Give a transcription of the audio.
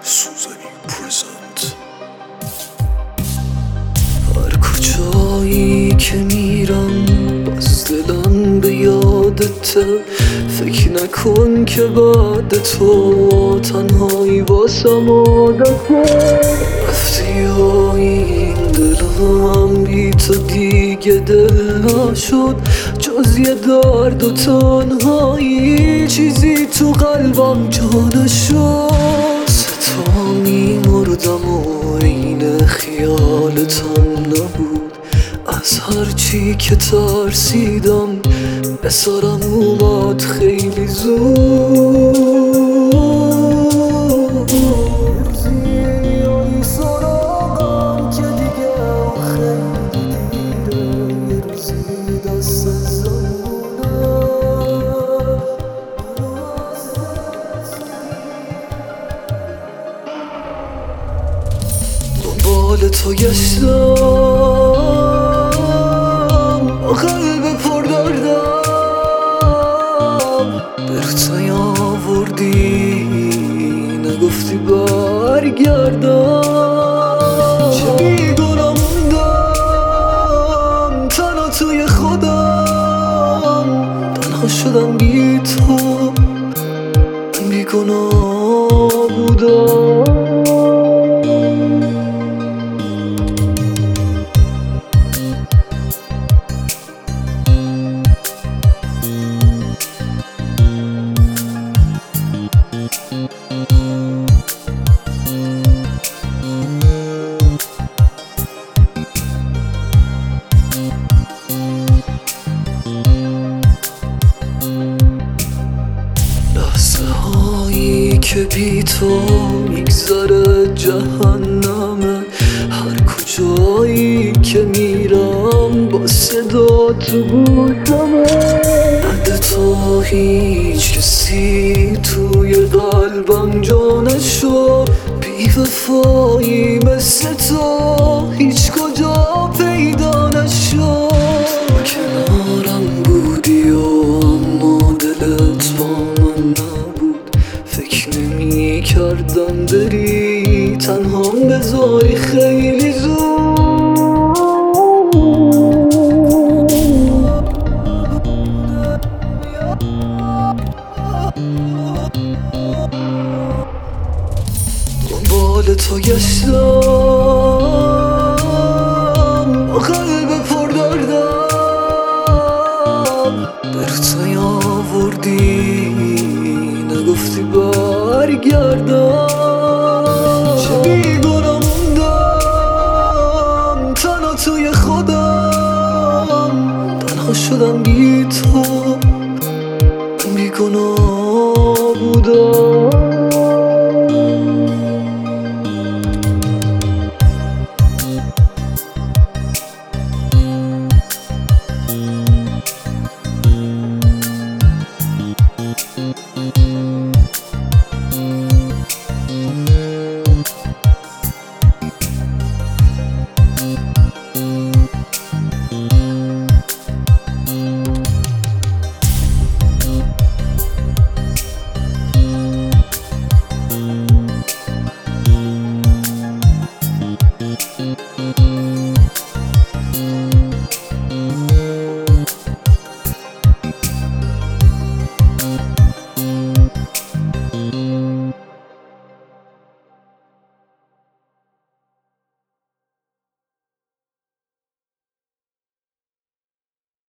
سوزنی پرزنت. هر کجایی که میرم باز دلم به یادته. فکر نکن که بعد تو تنهایی واسم عادته. رفتی و این دلم بی تو دیگه دل نشد، جز یه درد و تنهایی چیزی تو قلبم جا نشد. تا میمردم و این خیالتم نبود، از هرچی که ترسیدم به سرم اومد خیلی زود. روزی سراغم که دیگه خیلی دیره، یه روزی دست زمونه دنبال تو گشتم، قلب پر دردم برت نیاوردی، نگفتی برگردم. چه بیگناه موندم تنها توی خودم، تنها شدم بی تو، من بیگناه بودم. لحظه هایی که بی تو میگذره جهنمه، هر کجایی که میرم با صدا تو گوشمه. بعد تو هیچ کسی توی قلبم جا نشد، بی وفایی مثل تو هیچ کجا پیدا نشد. کنارم بودی و اما دلت با من نبود، فکر نمی کردم بری تنهام بذاری خیلی زود. دنبال تو گشتم، قلب پر دردم برت نیاوردی، نگفتی برگردم. چه بیگناه موندم تنها توی خودم، تنها شدم بی تو، من بیگناه بودم.